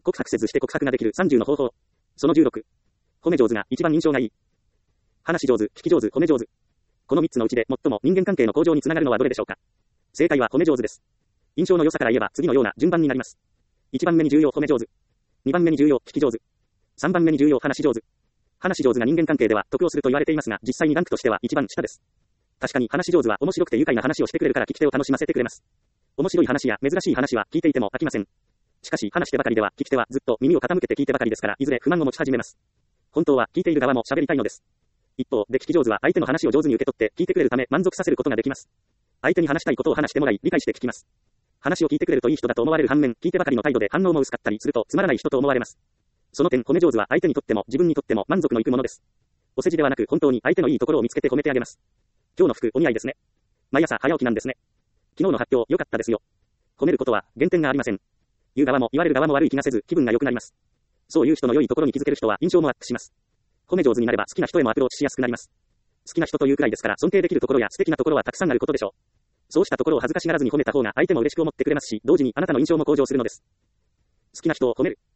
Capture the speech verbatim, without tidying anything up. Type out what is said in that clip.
告白せずして告白ができるさんじゅうの方法。そのじゅうろく。褒め上手が一番印象がいい。話し上手、聞き上手、褒め上手。このみっつのうちで最も人間関係の向上につながるのはどれでしょうか。正解は褒め上手です。印象の良さから言えば次のような順番になります。いちばんめに重要褒め上手。にばんめに重要聞き上手。さんばんめに重要話し上手。話し上手が人間関係では得をすると言われていますが、実際にランクとしては一番下です。確かに話し上手は面白くて愉快な話をしてくれるから聞き手を楽しませてくれます。面白い話や珍しい話は聞いていても飽きません。しかし話してばかりでは聞き手はずっと耳を傾けて聞いてばかりですから、いずれ不満を持ち始めます。本当は聞いている側も喋りたいのです。一方で聞き上手は相手の話を上手に受け取って聞いてくれるため満足させることができます。相手に話したいことを話してもらい理解して聞きます。話を聞いてくれるといい人だと思われる反面、聞いてばかりの態度で反応も薄かったりするとつまらない人と思われます。その点褒め上手は相手にとっても自分にとっても満足のいくものです。お世辞ではなく本当に相手のいいところを見つけて褒めてあげます。今日の服お似合いですね。毎朝早起きなんですね。昨日の発表良かったですよ。褒めることは減点がありません。言う側も言われる側も悪い気がせず気分が良くなります。そういう人の良いところに気づける人は印象もアップします。褒め上手になれば好きな人へもアプローチしやすくなります。好きな人というくらいですから尊敬できるところや素敵なところはたくさんあることでしょう。そうしたところを恥ずかしがらずに褒めた方が相手も嬉しく思ってくれますし、同時にあなたの印象も向上するのです。好きな人を褒める。